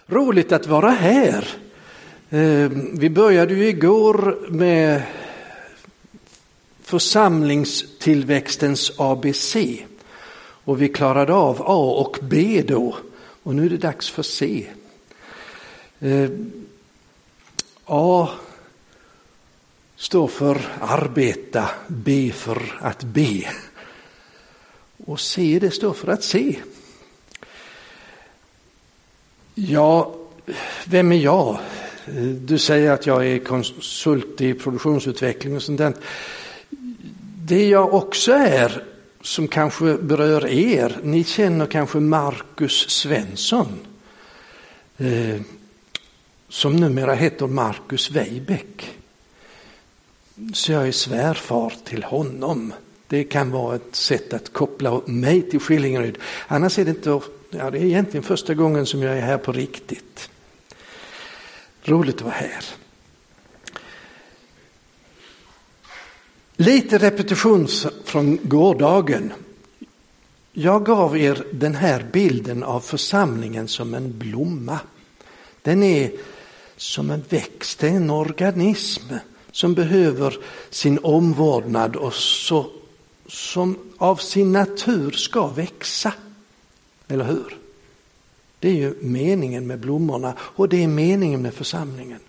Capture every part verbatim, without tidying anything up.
Roligt att vara här. Vi började ju igår med församlingstillväxtens A B C. Och vi klarade av A och B då. Och nu är det dags för C. A står för arbeta, B för att be. Och C det står för att se. Ja, vem är jag? Du säger att jag är konsult i produktionsutveckling och sånt där. Det jag också är, som kanske berör er, ni känner kanske Marcus Svensson, eh, som numera heter Marcus Weibeck. Så jag är svärfar till honom. Det kan vara ett sätt att koppla mig till Skillingaryd. Annars är det inte, ja, det är egentligen första gången som jag är här på riktigt. Roligt att vara här. Lite repetition från gårdagen. Jag gav er den här bilden av församlingen som en blomma. Den är som en växt, en organism som behöver sin omvårdnad och så, som av sin natur ska växa. Eller hur? Det är ju meningen med blommorna och det är meningen med församlingen.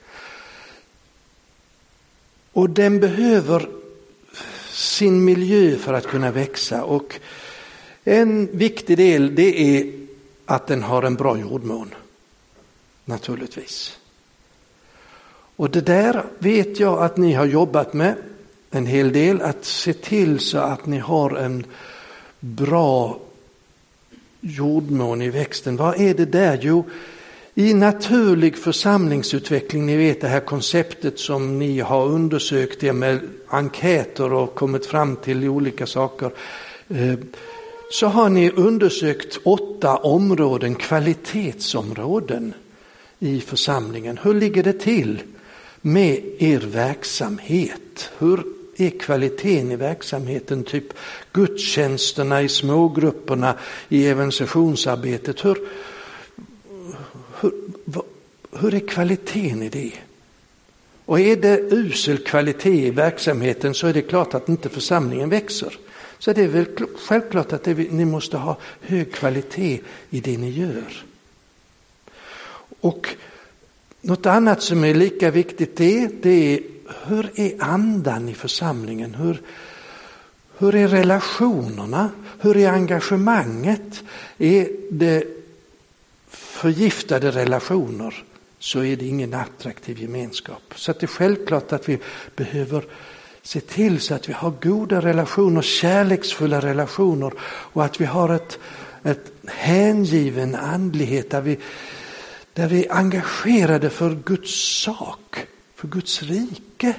Och den behöver sin miljö för att kunna växa, och en viktig del det är att den har en bra jordmån. Naturligtvis. Och det där vet jag att ni har jobbat med en hel del, att se till så att ni har en bra jordmån i växten. Vad är det där? Jo, i naturlig församlingsutveckling, ni vet det här konceptet som ni har undersökt er med enkäter och kommit fram till olika saker, så har ni undersökt åtta områden, kvalitetsområden i församlingen. Hur ligger det till med er verksamhet? Hur är kvaliteten i verksamheten? Typ gudstjänsterna i smågrupperna, i evangelisationsarbetet. Hur, hur, hur är kvaliteten i det? Och är det usel kvalitet i verksamheten så är det klart att inte församlingen växer. Så det är väl självklart att det, ni måste ha hög kvalitet i det ni gör. Och något annat som är lika viktigt det, det är hur är andan i församlingen? Hur, hur är relationerna? Hur är engagemanget? Är det förgiftade relationer så är det ingen attraktiv gemenskap. Så att det är självklart att vi behöver se till så att vi har goda relationer, kärleksfulla relationer, och att vi har ett, ett hängiven andlighet där vi Där vi är engagerade för Guds sak, för Guds rike.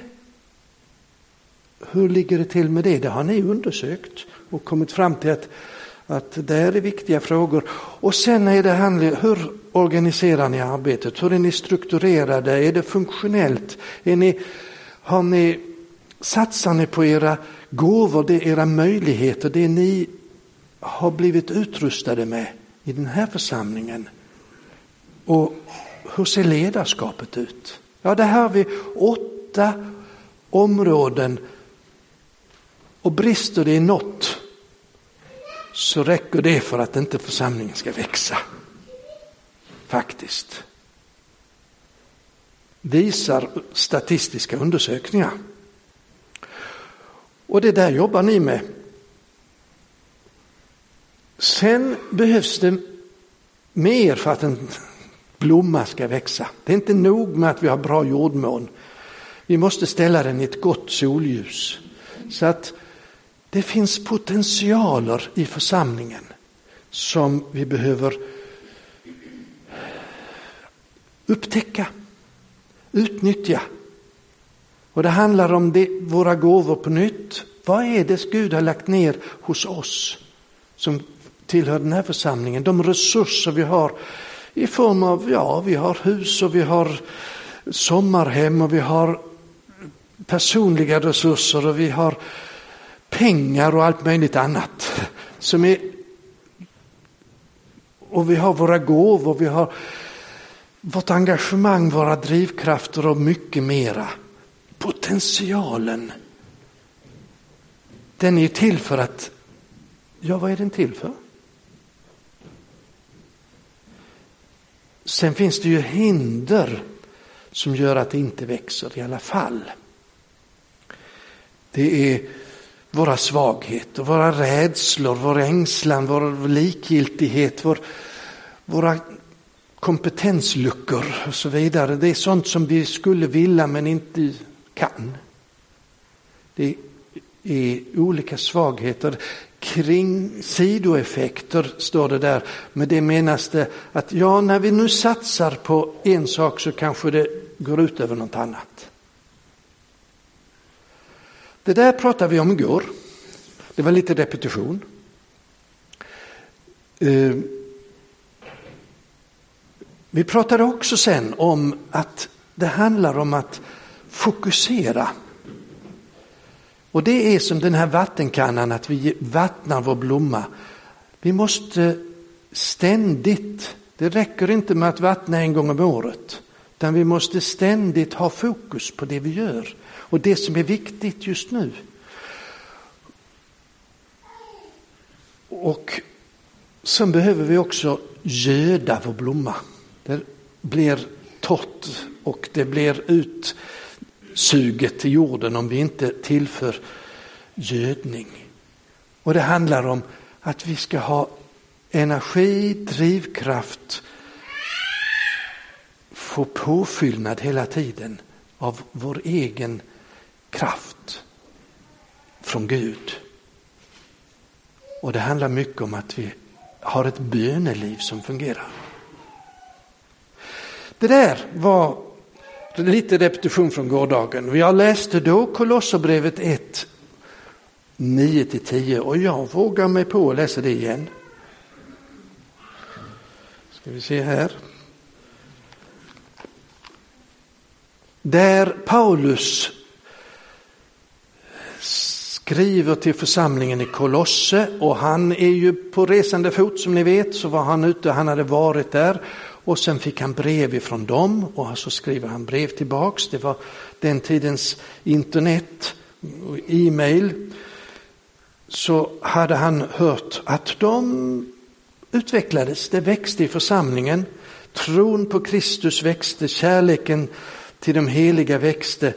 Hur ligger det till med det? Det har ni undersökt och kommit fram till att, att det är viktiga frågor. Och sen är det handling, hur organiserar ni arbetet? Hur är ni strukturerade? Är det funktionellt? Är ni, har ni, satsar ni på era gåvor, det är era möjligheter, det ni har blivit utrustade med i den här församlingen? Och hur ser ledarskapet ut? Ja, det här har vi åtta områden, och brister det i något så räcker det för att inte församlingen ska växa. Faktiskt. Visar statistiska undersökningar. Och det där jobbar ni med. Sen behövs det mer för att en blomma ska växa. Det är inte nog med att vi har bra jordmån. Vi måste ställa den i ett gott solljus. Så att det finns potentialer i församlingen som vi behöver upptäcka, utnyttja. Och det handlar om det, våra gåvor på nytt. Vad är det Gud har lagt ner hos oss som tillhör den här församlingen? De resurser vi har i form av, ja, vi har hus och vi har sommarhem och vi har personliga resurser och vi har pengar och allt möjligt annat som är, och vi har våra gåvor, vi har vårt engagemang, våra drivkrafter och mycket mera. Potentialen. Den är till för att, ja vad är den till för? Sen finns det ju hinder som gör att det inte växer i alla fall. Det är våra svagheter, våra rädslor, vår ängslan, vår likgiltighet, vår, våra kompetensluckor och så vidare. Det är sånt som vi skulle vilja men inte kan. Det är olika svagheter. Kring sidoeffekter står det där. Men det menas det att ja, när vi nu satsar på en sak så kanske det går ut över något annat. Det där pratade vi om igår. Det var lite repetition. Uh, vi pratade också sen om att det handlar om att fokusera. Och det är som den här vattenkannan, att vi vattnar vår blomma. Vi måste ständigt, det räcker inte med att vattna en gång om året, utan vi måste ständigt ha fokus på det vi gör och det som är viktigt just nu. Och sen behöver vi också göda vår blomma. Det blir torrt och det blir utsuget till jorden om vi inte tillför gödning. Och det handlar om att vi ska ha energi, drivkraft, få påfyllnad hela tiden av vår egen kraft från Gud. Och det handlar mycket om att vi har ett böneliv som fungerar. Det där var lite repetition från gårdagen. Jag läste då Kolosserbrevet ett, nio till tio och jag vågar mig på att läsa det igen. Ska vi se här. Där Paulus skriver till församlingen i Kolosse, och han är ju på resande fot som ni vet, så var han ute, han hade varit där och sen fick han brev ifrån dem och så skriver han brev tillbaks. Det var den tidens internet och e-mail. Så hade han hört att de utvecklades, det växte i församlingen, tron på Kristus växte, kärleken till de heliga växte,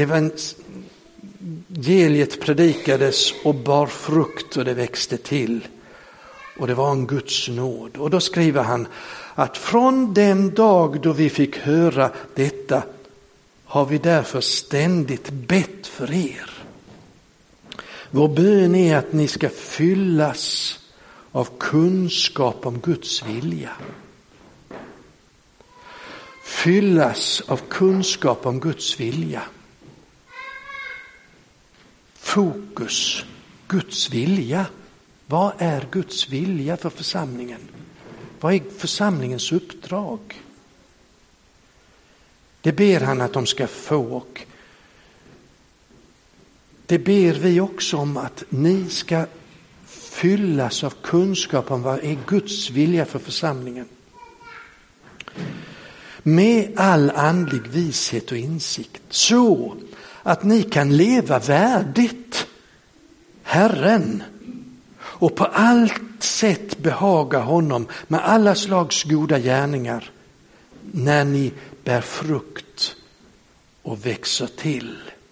evangeliet predikades och bar frukt och det växte till. Och det var en Guds nåd. Och då skriver han att från den dag då vi fick höra detta har vi därför ständigt bett för er. Vår bön är att ni ska fyllas av kunskap om Guds vilja. Fyllas av kunskap om Guds vilja. Fokus, Guds vilja. Vad är Guds vilja för församlingen? Vad är församlingens uppdrag? Det ber han att de ska få, och det ber vi också om att ni ska fyllas av kunskap om vad är Guds vilja för församlingen. Med all andlig vishet och insikt, så att ni kan leva värdigt Herren och på allt sätt behaga honom med alla slags goda gärningar, när ni bär frukt och växer till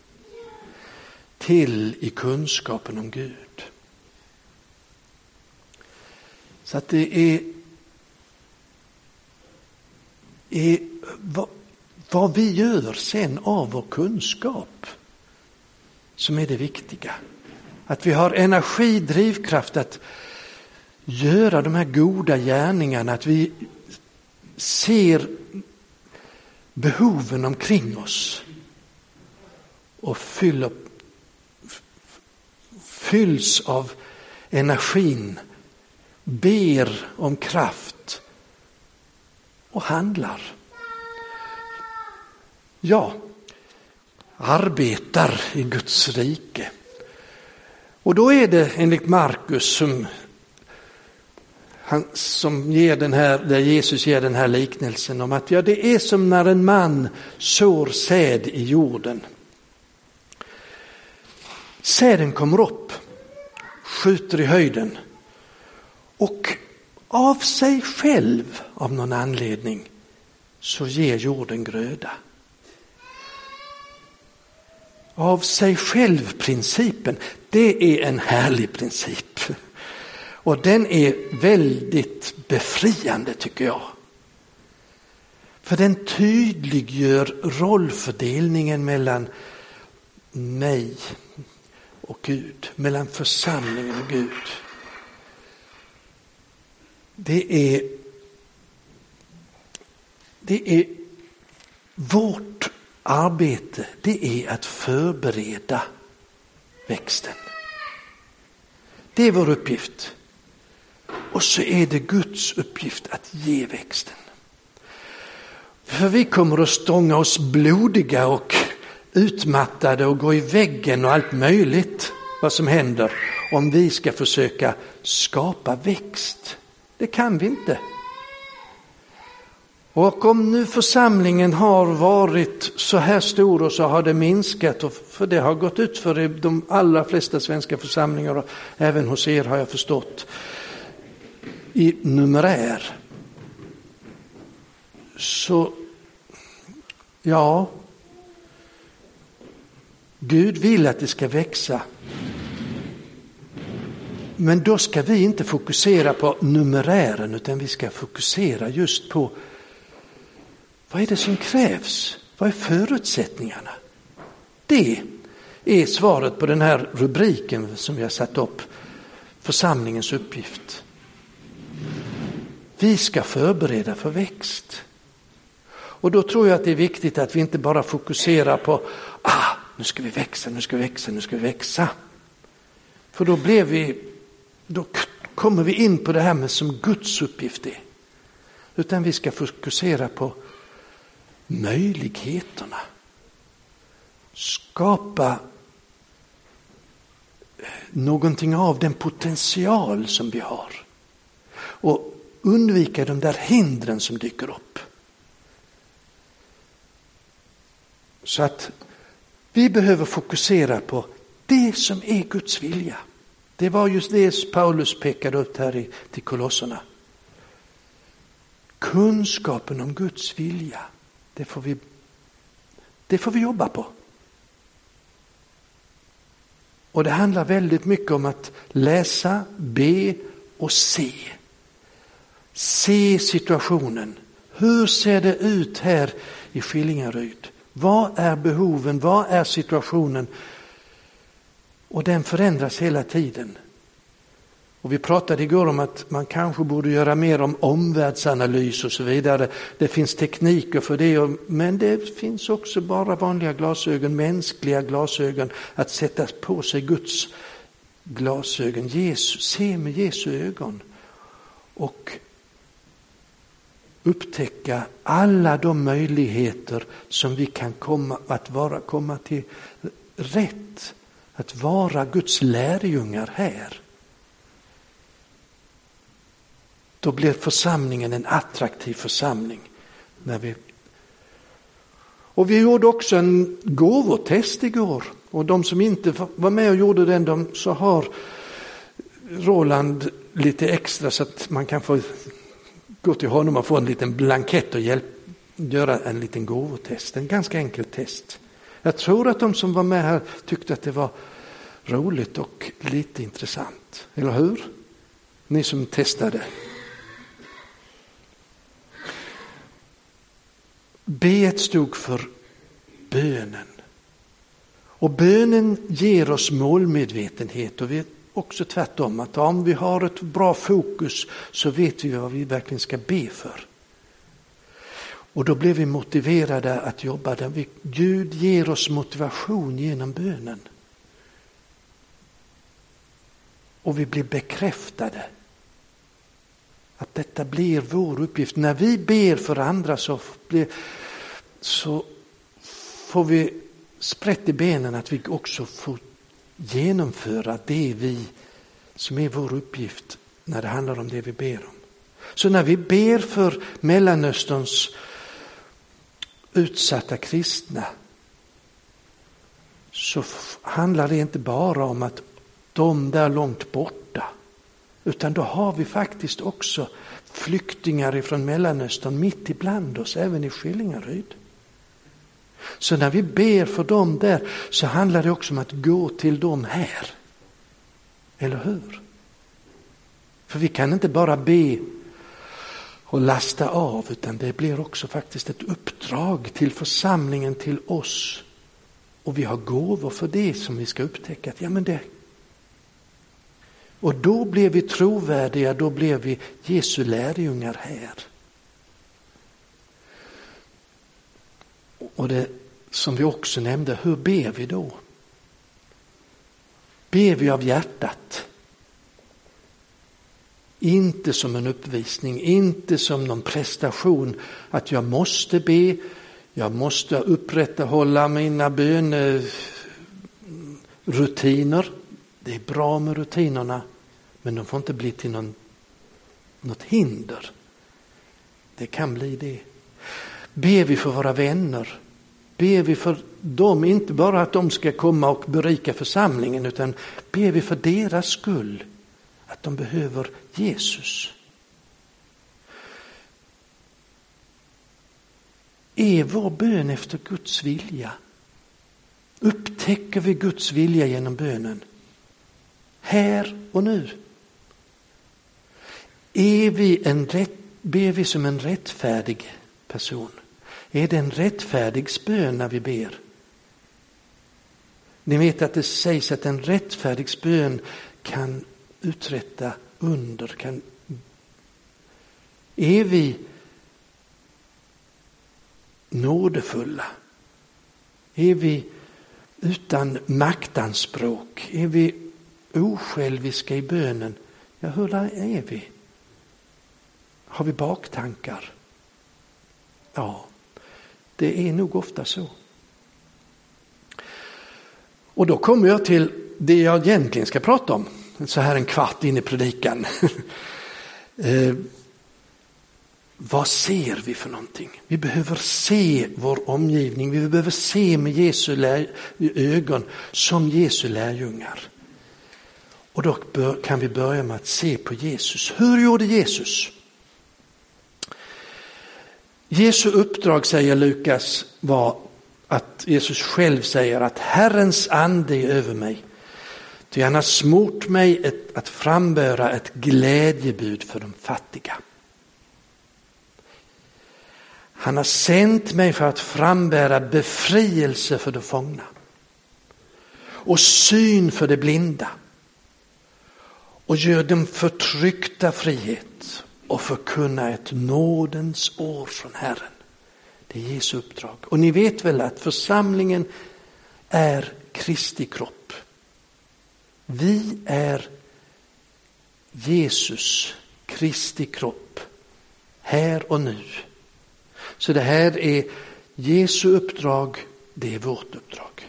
till i kunskapen om Gud. Så att det är, är vad, vad vi gör sen av vår kunskap som är det viktiga. Att vi har energi, drivkraft att göra de här goda gärningarna, att vi ser behoven omkring oss och fyller, fylls av energin, ber om kraft och handlar. Ja, arbetar i Guds rike. Och då är det enligt Markus, som han, som ger den här, där Jesus ger den här liknelsen om att ja, det är som när en man sår säd i jorden. Säden kommer upp, skjuter i höjden och av sig själv av någon anledning så ger jorden gröda. Av sig själv-principen, det är en härlig princip. Och den är väldigt befriande tycker jag. För den tydliggör rollfördelningen mellan mig och Gud, mellan församlingen och Gud. Det är, det är vårt arbete, det är att förbereda växten. Det är vår uppgift. Och så är det Guds uppgift att ge växten. För vi kommer att stånga oss blodiga och utmattade och gå i väggen och allt möjligt vad som händer om vi ska försöka skapa växt. Det kan vi inte. Och om nu församlingen har varit så här stor och så har det minskat, och för det har gått ut för de allra flesta svenska församlingar och även hos er har jag förstått, i numerär. Så ja, Gud vill att det ska växa. Men då ska vi inte fokusera på numerären utan vi ska fokusera just på vad är det som krävs? Vad är förutsättningarna? Det är svaret på den här rubriken som vi har satt upp. Församlingens uppgift. Vi ska förbereda för växt. Och då tror jag att det är viktigt att vi inte bara fokuserar på ah, nu ska vi växa, nu ska vi växa, nu ska vi växa. För då blir vi, då kommer vi in på det här med som Guds uppgift är. Utan vi ska fokusera på möjligheterna. Skapa någonting av den potential som vi har. Och undvika de där hindren som dyker upp. Så att vi behöver fokusera på det som är Guds vilja. Det var just det Paulus pekade upp här i, till kolosserna. Kunskapen om Guds vilja, det får vi, det får vi jobba på. Och det handlar väldigt mycket om att läsa, be och se. Se situationen. Hur ser det ut här i Skillingaryd? Vad är behoven? Vad är situationen? Och den förändras hela tiden. Och vi pratade igår om att man kanske borde göra mer om omvärldsanalys och så vidare. Det finns tekniker för det, men det finns också bara vanliga glasögon, mänskliga glasögon, att sätta på sig Guds glasögon. Jesus, se med Jesu ögon och upptäcka alla de möjligheter som vi kan komma att vara, komma till rätt, att vara Guds lärjungar här. Då blir församlingen en attraktiv församling. När vi... Och vi gjorde också en gåvotest igår. Och de som inte var med och gjorde den, de, så har Roland lite extra så att man kan få gå till honom och få en liten blankett och hjälp, göra en liten gåvotest. En ganska enkel test. Jag tror att de som var med här tyckte att det var roligt och lite intressant. Eller hur? Ni som testade. B stod för bönen. Och bönen ger oss målmedvetenhet, och vi också tvärtom att om vi har ett bra fokus så vet vi vad vi verkligen ska be för. Och då blir vi motiverade att jobba där. Vi, Gud ger oss motivation genom bönen. Och vi blir bekräftade att detta blir vår uppgift. När vi ber för andra så, blir, så får vi sprätt i benen att vi också får genomföra det vi som är vår uppgift när det handlar om det vi ber om. Så när vi ber för Mellanösterns utsatta kristna så handlar det inte bara om att de där långt borta, utan då har vi faktiskt också flyktingar ifrån Mellanöstern mitt ibland oss, även i Skillingaryd. Så när vi ber för dem där så handlar det också om att gå till dem här. Eller hur? För vi kan inte bara be och lasta av, utan det blir också faktiskt ett uppdrag till församlingen, till oss. Och vi har gåvor för det som vi ska upptäcka. Ja, men det. Och då blir vi trovärdiga, då blir vi Jesu lärjungar här. Och det som vi också nämnde, hur ber vi då? Ber vi av hjärtat? Inte som en uppvisning, inte som någon prestation att jag måste be, jag måste upprätthålla mina bönerutiner. Det är bra med rutinerna, men de får inte bli till någon, något hinder. Det kan bli det. Ber vi för våra vänner, ber vi för dem, inte bara att de ska komma och berika församlingen, utan ber vi för deras skull, att de behöver Jesus. Är vår bön efter Guds vilja? Upptäcker vi Guds vilja genom bönen? Här och nu. Är vi en rätt, ber vi som en rättfärdig person? Är det en rättfärdig bön när vi ber? Ni vet att det sägs att en rättfärdig bön kan uträtta under. Kan... Är vi nådefulla? Är vi utan maktanspråk? Är vi osjälviska i bönen? Ja, hur är vi? Har vi baktankar? Ja, det är nog ofta så. Och då kommer jag till det jag egentligen ska prata om. Så här en kvart in i predikan. eh, vad ser vi för någonting? Vi behöver se vår omgivning. Vi behöver se med Jesu lär- ögon som Jesu lärjungar. Och då bör, kan vi börja med att se på Jesus. Hur gjorde Jesus? Jesu uppdrag, säger Lukas, var att Jesus själv säger att Herrens ande är över mig. Ty han har smort mig ett, att frambära ett glädjebud för de fattiga. Han har sänt mig för att frambära befrielse för de fångna och syn för de blinda och gör dem förtryckta frihet och förkunna ett nådens år från Herren. Det är Jesu uppdrag. Och ni vet väl att församlingen är Kristi kropp. Vi är Jesus, Kristi kropp, här och nu. Så det här är Jesu uppdrag, det är vårt uppdrag.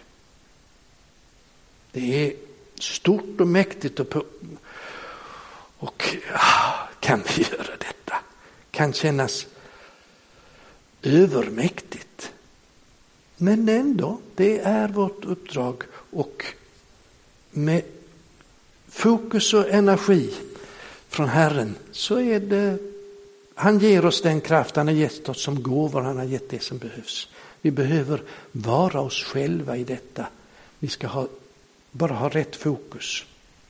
Det är stort och mäktigt och, och ja, kan vi göra detta? Kan kännas övermäktigt. Men ändå, det är vårt uppdrag, och med fokus och energi från Herren så är det, han ger oss den kraft, han har gett oss som gåvor, han har gett det som behövs. Vi behöver vara oss själva i detta. Vi ska ha, bara ha rätt fokus.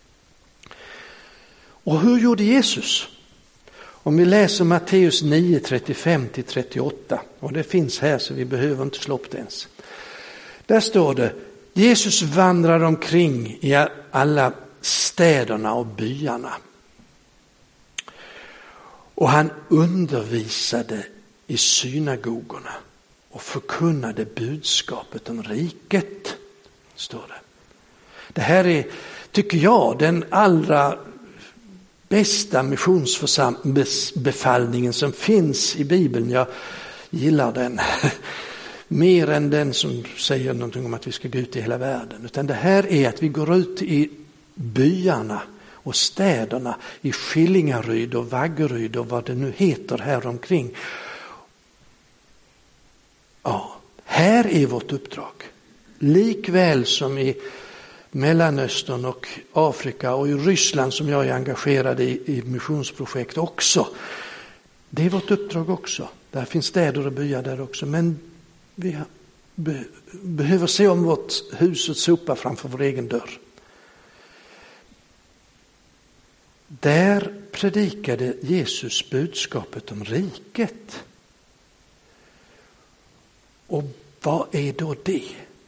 Och hur gjorde Jesus? Om vi läser Matteus nio, trettiofem till trettioåtta, och det finns här så vi behöver inte slå upp det ens. Där står det: Jesus vandrar omkring i alla städerna och byarna. Och han undervisade i synagogorna och förkunnade budskapet om riket, står det. Det här är, tycker jag, den allra bästa missionsbefallningen som finns i Bibeln. Jag gillar den mer än den som säger någonting om att vi ska gå ut i hela världen. Utan det här är att vi går ut i byarna och städerna i Skillingaryd och Vaggeryd och vad det nu heter här omkring. Ja, här är vårt uppdrag. Likväl som i Mellanöstern och Afrika och i Ryssland som jag är engagerad i, i missionsprojekt också. Det är vårt uppdrag också. Där finns städer och byar där också. Men vi be, behöver se om vårt hus och sopa framför vår egen dörr. Där predikade Jesus budskapet om riket. Och vad är då det?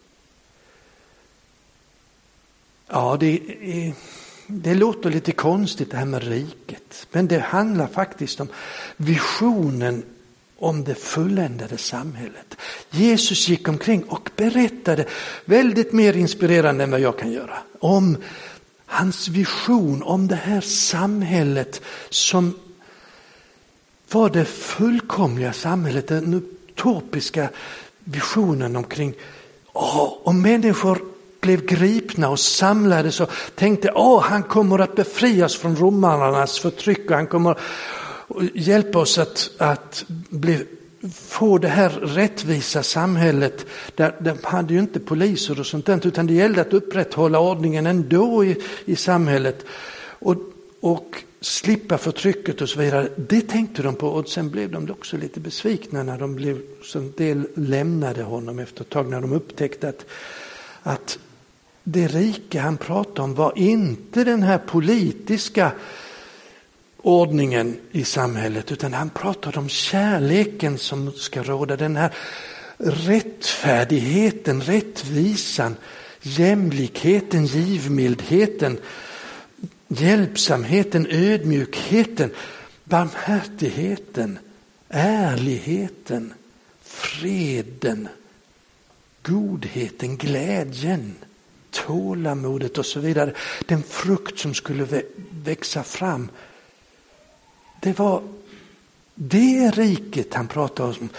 Ja, det, är, det låter lite konstigt det här med riket. Men det handlar faktiskt om visionen om det fulländade samhället. Jesus gick omkring och berättade väldigt mer inspirerande än vad jag kan göra. Om hans vision om det här samhället som var det fullkomliga samhället. Den utopiska visionen omkring åh, om människor blev gripna och samlades och tänkte åh, han kommer att befrias från romarnas förtryck och han kommer att hjälpa oss att, att bli, få det här rättvisa samhället. Där, där hade ju inte poliser och sånt där, utan det gällde att upprätthålla ordningen ändå i, i samhället och, och slippa förtrycket och så vidare. Det tänkte de på och sen blev de också lite besvikna när de blev, så en del lämnade honom efter ett tag när de upptäckte att, att det rika han pratade om var inte den här politiska ordningen i samhället, utan han pratade om kärleken som ska råda, den här rättfärdigheten, rättvisan, jämlikheten, givmildheten, hjälpsamheten, ödmjukheten, barmhärtigheten, ärligheten, freden, godheten, glädjen, tålamodet och så vidare. Den frukt som skulle växa fram. Det var det riket han pratade om.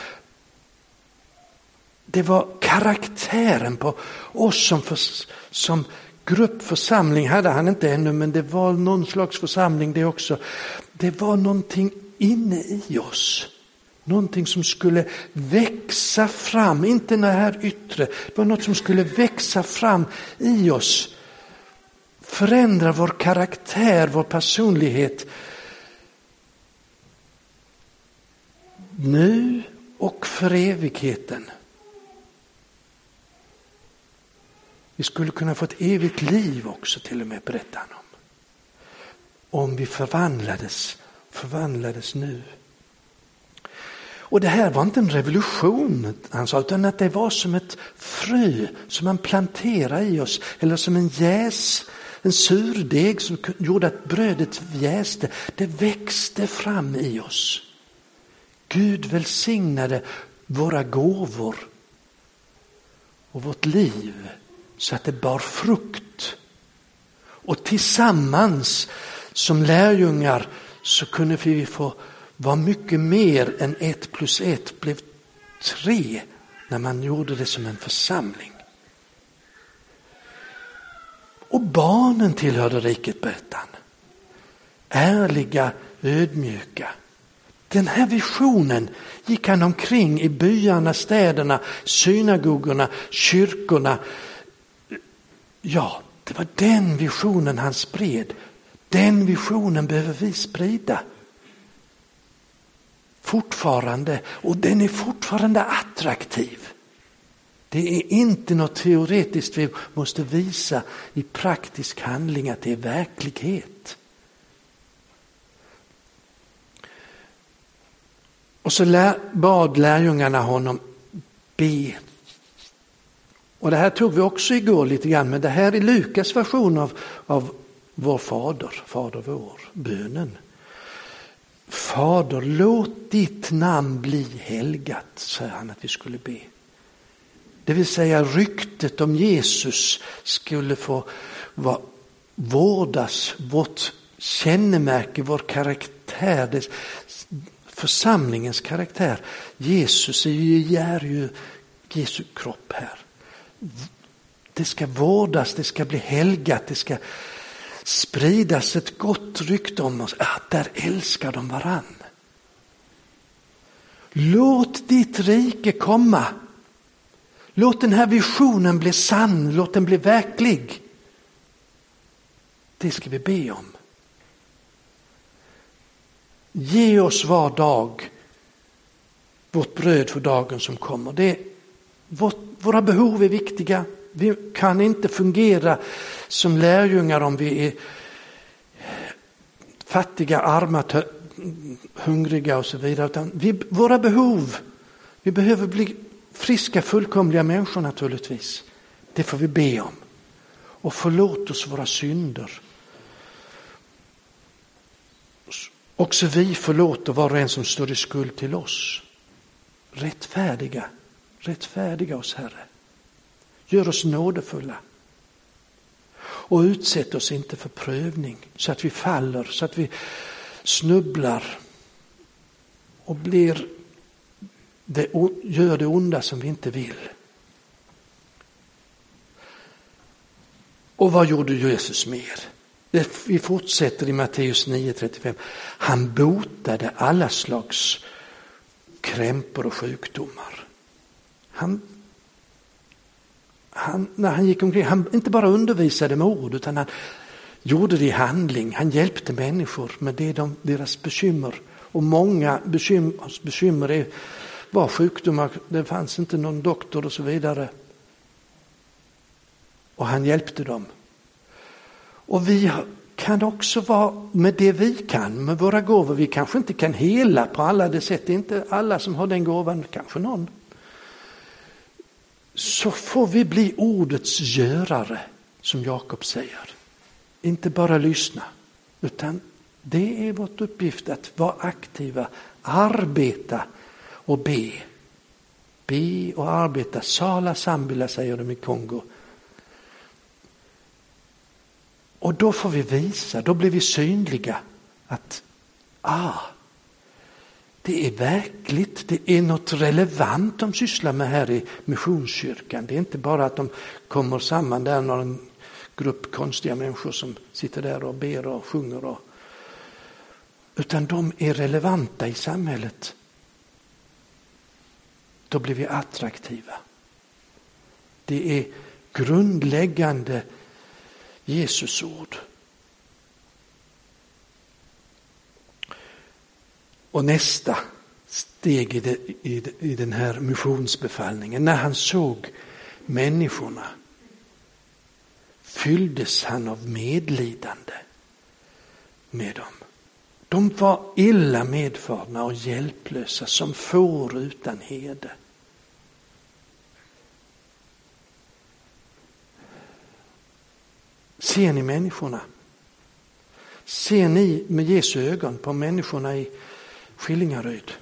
Det var karaktären på oss som, för, som gruppförsamling hade han inte ännu, men det var någon slags församling det också. Det var någonting inne i oss. Någonting som skulle växa fram, inte det här yttre. Det var något som skulle växa fram i oss. Förändra vår karaktär, vår personlighet. Nu och för evigheten. Vi skulle kunna få ett evigt liv också till och med, berättar han om. Om vi förvandlades, förvandlades nu. Och det här var inte en revolution, han sa, utan att det var som ett frö som man planterade i oss. Eller som en jäs, en surdeg som gjorde att brödet jäste. Det växte fram i oss. Gud välsignade våra gåvor och vårt liv så att det bar frukt. Och tillsammans som lärjungar så kunde vi få vara mycket mer än ett plus ett blev tre när man gjorde det som en församling. Och barnen tillhörde riket, berättar han. Ärliga, ödmjuka. Den här visionen gick han omkring i byarna, städerna, synagogorna, kyrkorna. Ja, det var den visionen han spred. Den visionen behöver vi sprida. Fortfarande, och den är fortfarande attraktiv. Det är inte något teoretiskt vi måste visa i praktisk handling att det är verklighet. Och så lär, bad lärjungarna honom be. Och det här tog vi också igår lite grann, men det här är Lukas version av, av vår fader, fader vår, bönen. Fader, låt ditt namn bli helgat, säger han att vi skulle be. Det vill säga ryktet om Jesus skulle få va, vårdas, vårt kännemärke, vår karaktär, det, församlingens karaktär. Jesus är ju, är ju Jesu kropp här. Det ska vårdas, det ska bli helgat, det ska spridas ett gott rykte om oss, att där älskar de varann. Låt ditt rike komma. Låt den här visionen bli sann, låt den bli verklig. Det ska vi be om. Ge oss var dag vårt bröd för dagen som kommer. Det är, vårt, våra behov är viktiga. Vi kan inte fungera som lärjungar om vi är fattiga, arma, tö- hungriga och så vidare. Utan vi, våra behov, vi behöver bli friska, fullkomliga människor naturligtvis. Det får vi be om. Och förlåt oss våra synder. Också vi förlåter var och en som står i skuld till oss. Rättfärdiga, rättfärdiga oss, Herre. Gör oss nådefulla. Och utsätt oss inte för prövning så att vi faller, så att vi snubblar och blir det, gör det onda som vi inte vill. Och vad gjorde Jesus mer? Vi fortsätter i Matteus nio trettiofem. Han botade alla slags krämpor och sjukdomar. Han, han, när han gick omkring, han inte bara undervisade med ord utan han gjorde det i handling. Han hjälpte människor med det de, deras bekymmer. Och många bekymmer, bekymmer är, var sjukdomar, det fanns inte någon doktor och så vidare. Och han hjälpte dem. Och vi kan också vara med det vi kan, med våra gåvor. Vi kanske inte kan hela på alla det sätt. Det är inte alla som har den gåvan, kanske någon. Så får vi bli ordets görare, som Jakob säger. Inte bara lyssna, utan det är vårt uppgift att vara aktiva, arbeta och be. Be och arbeta. Sala sambila, säger de i Kongo. Och då får vi visa, då blir vi synliga att ah, det är verkligt, det är något relevant de sysslar med här i missionskyrkan. Det är inte bara att de kommer samman där, någon grupp konstiga människor som sitter där och ber och sjunger. Och, utan de är relevanta i samhället. Då blir vi attraktiva. Det är grundläggande Jesus ord. Och nästa steg i, det, i, i den här missionsbefallningen, när han såg människorna fylldes han av medlidande med dem. De var illa medfarna och hjälplösa som får utan herde. Ser ni människorna? Ser ni med Jesu ögon på människorna i Skillingaryd?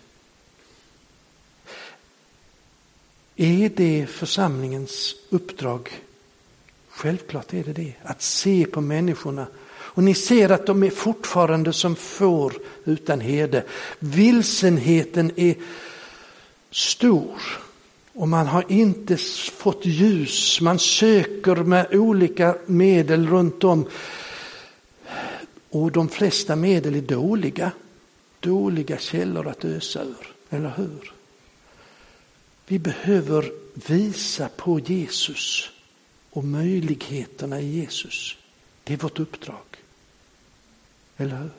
Är det församlingens uppdrag? Självklart är det det. Att se på människorna. Och ni ser att de är fortfarande som får utan herde. Vilsenheten är stor. Och man har inte fått ljus. Man söker med olika medel runt om. Och de flesta medel är dåliga. Dåliga källor att ösa ur. Eller hur? Vi behöver visa på Jesus och möjligheterna i Jesus. Det är vårt uppdrag. Eller hur?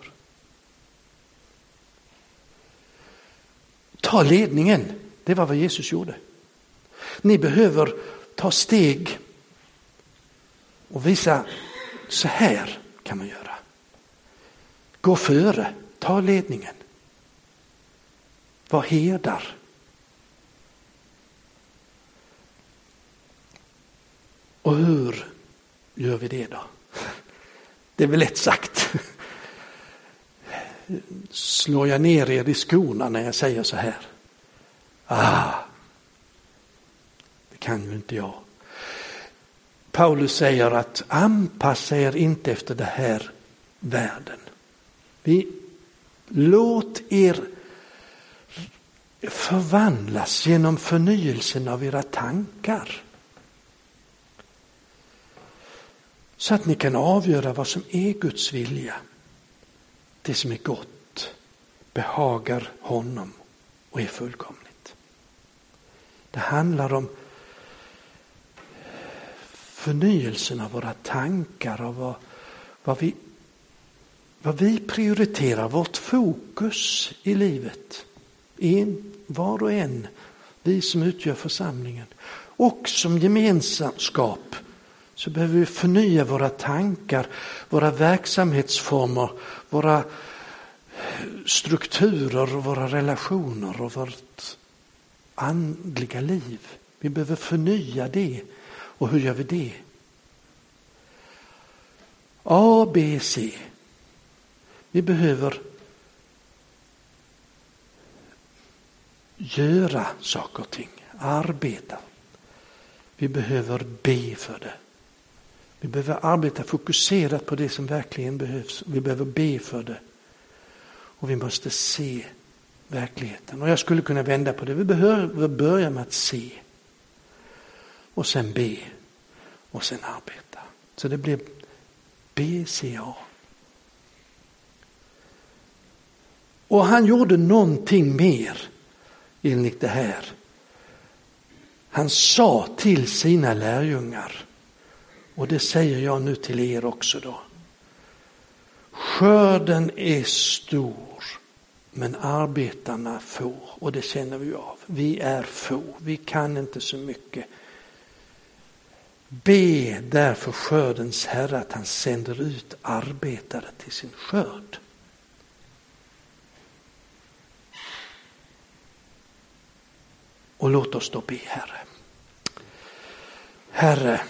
Ta ledningen. Det var vad Jesus gjorde. Ni behöver ta steg och visa, så här kan man göra. Gå före, ta ledningen. Var herdar. Och hur gör vi det då? Det är väl lätt sagt. Slår jag ner er i skorna när jag säger så här? Ah, det kan ju inte jag. Paulus säger att anpassa er inte efter det här världen. Vi låt er förvandlas genom förnyelsen av era tankar. Så att ni kan avgöra vad som är Guds vilja. Det som är gott, behagar honom och är fullkomligt. Det handlar om förnyelsen av våra tankar och vad, vad, vi, vad vi prioriterar, vårt fokus i livet. En, var och en, vi som utgör församlingen. Och som gemenskap så behöver vi förnya våra tankar, våra verksamhetsformer, våra strukturer, våra relationer och vårt andliga liv. Vi behöver förnya det. Och hur gör vi det? A, B, C. Vi behöver göra saker och ting, arbeta. Vi behöver be för det. Vi behöver arbeta fokuserat på det som verkligen behövs. Vi behöver be för det. Och vi måste se verkligheten. Och jag skulle kunna vända på det. Vi behöver börja med att se. Och sen be. Och sen arbeta. Så det blir B C A. Och han gjorde någonting mer enligt det här. Han sa till sina lärjungar, och det säger jag nu till er också då. Skörden är stor, men arbetarna få, och det känner vi av. Vi är få, vi kan inte så mycket. Be därför skördens Herre att han sänder ut arbetare till sin skörd. Och låt oss då be, Herre. Herre,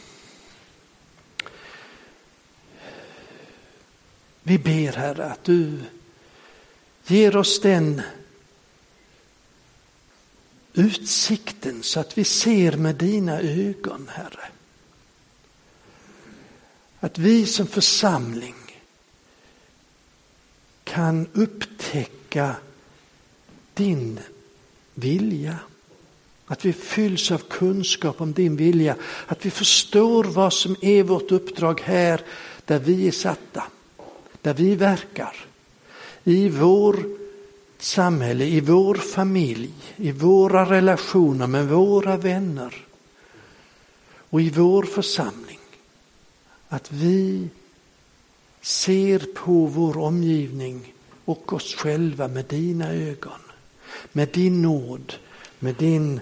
vi ber, Herre, att du ger oss den utsikten så att vi ser med dina ögon, Herre. Att vi som församling kan upptäcka din vilja. Att vi fylls av kunskap om din vilja. Att vi förstår vad som är vårt uppdrag här där vi är satta. Där vi verkar. I vår samhälle, i vår familj, i våra relationer med våra vänner. Och i vår församling. Att vi ser på vår omgivning och oss själva med dina ögon. Med din nåd, med din,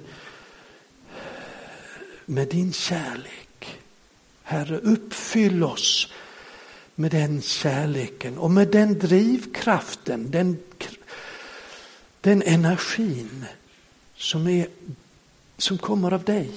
med din kärlek. Herre, uppfyll oss med den kärleken och med den drivkraften, den, den energin som, är, som kommer av dig.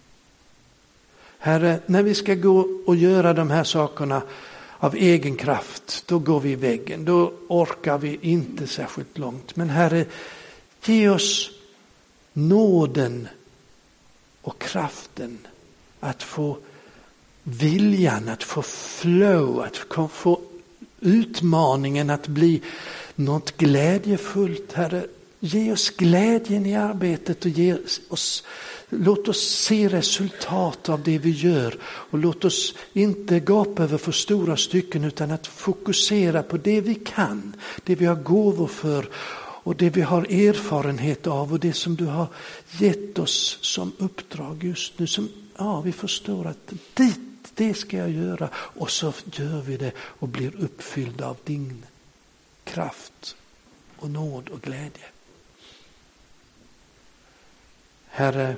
Herre, när vi ska gå och göra de här sakerna av egen kraft, då går vi i väggen. Då orkar vi inte särskilt långt. Men Herre, ge oss nåden och kraften att få viljan, att få flow, att få utmaningen att bli något glädjefullt. Herre, ge oss glädjen i arbetet och ge oss, låt oss se resultat av det vi gör. Och låt oss inte gapa över för stora stycken utan att fokusera på det vi kan, det vi har gåvor för och det vi har erfarenhet av och det som du har gett oss som uppdrag just nu. Som, ja, vi förstår att dit, det ska jag göra. Och så gör vi det och blir uppfyllda av din kraft och nåd och glädje. Herre,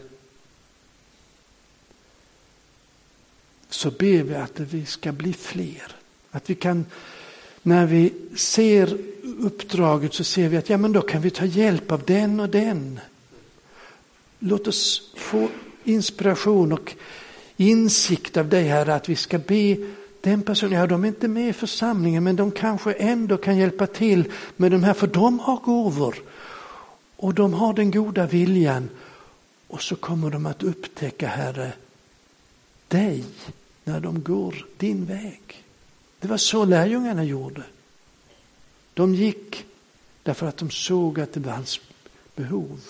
så ber vi att vi ska bli fler. Att vi kan, när vi ser uppdraget så ser vi att ja, men då kan vi ta hjälp av den och den. Låt oss få inspiration och insikt av dig, Herre, att vi ska be den personen, ja, de är inte med i församlingen men de kanske ändå kan hjälpa till med de här, för de har gåvor och de har den goda viljan och så kommer de att upptäcka, Herre, dig när de går din väg. Det var så lärjungarna gjorde. De gick därför att de såg att det var hans behov.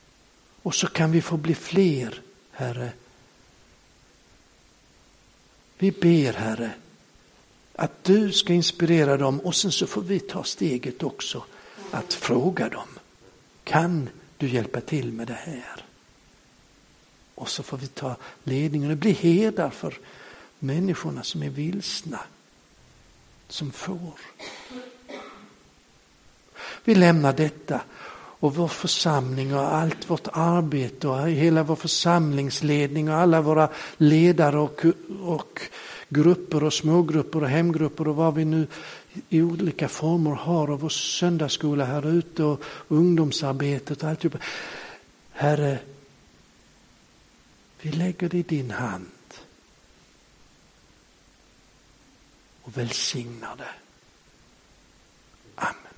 Och så kan vi få bli fler, Herre. Vi ber, Herre, att du ska inspirera dem och sen så får vi ta steget också att fråga dem. Kan du hjälpa till med det här? Och så får vi ta ledningen och bli herdar för människorna som är vilsna, som får. Vi lämnar detta och vår församling och allt vårt arbete och hela vår församlingsledning och alla våra ledare och, och grupper och smågrupper och hemgrupper och vad vi nu i olika former har av vår söndagsskola här ute och ungdomsarbetet och allt. Herre, vi lägger det i din hand och välsignar det. Amen.